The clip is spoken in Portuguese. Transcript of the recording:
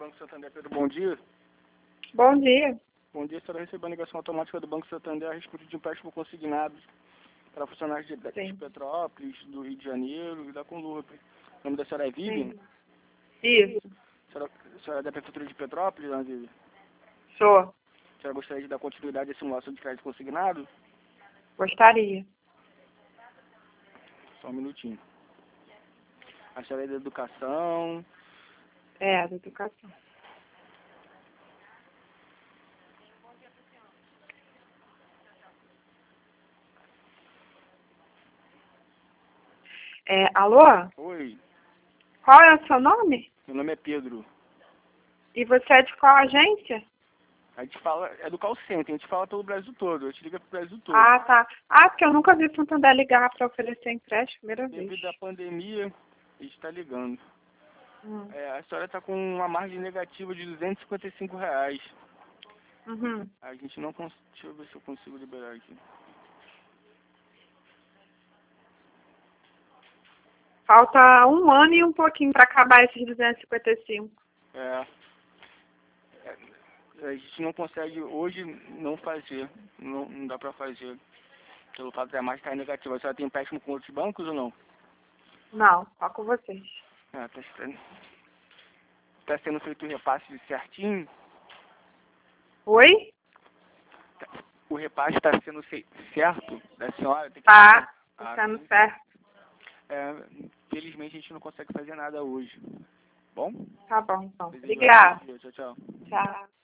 Banco Santander, Pedro, bom dia. Bom dia. Bom dia, a senhora recebeu a ligação automática do Banco Santander a respeito de empréstimo consignado para funcionários de Petrópolis, do Rio de Janeiro e da Conlurb. O nome da senhora é Vivian? Isso. A senhora é da Prefeitura de Petrópolis, dona Vivian? Sou. A senhora gostaria de dar continuidade à simulação de crédito consignado? Gostaria. Só um minutinho. A senhora é da Educação? É, da educação. Alô? Oi, Qual é o seu nome? meu nome é Pedro. E você é de qual agência? A gente fala, é do call center, a gente fala pelo Brasil todo, eu te ligo pro Brasil todo. Ah, tá. Ah, porque eu nunca vi Santander ligar para oferecer empréstimo, primeira vez. Devido à pandemia, a gente está ligando. Hum. A senhora está com uma margem negativa de R$ 255. Uhum. A gente não consegue. Deixa eu ver se eu consigo liberar aqui. Falta 1 ano e um pouquinho para acabar esses 255. A gente não consegue hoje não fazer. Não dá para fazer. Pelo fato da margem estar negativa. A senhora tem empréstimo com outros bancos ou não? Não, só com vocês. Tá sendo feito o repasse certinho? Oi? O repasse está sendo certo da senhora? Tem que Tá sendo certo. Felizmente a gente não consegue fazer nada hoje. Bom? Tá bom, então. Desejo Obrigada. um bom dia. Tchau, tchau. Tchau.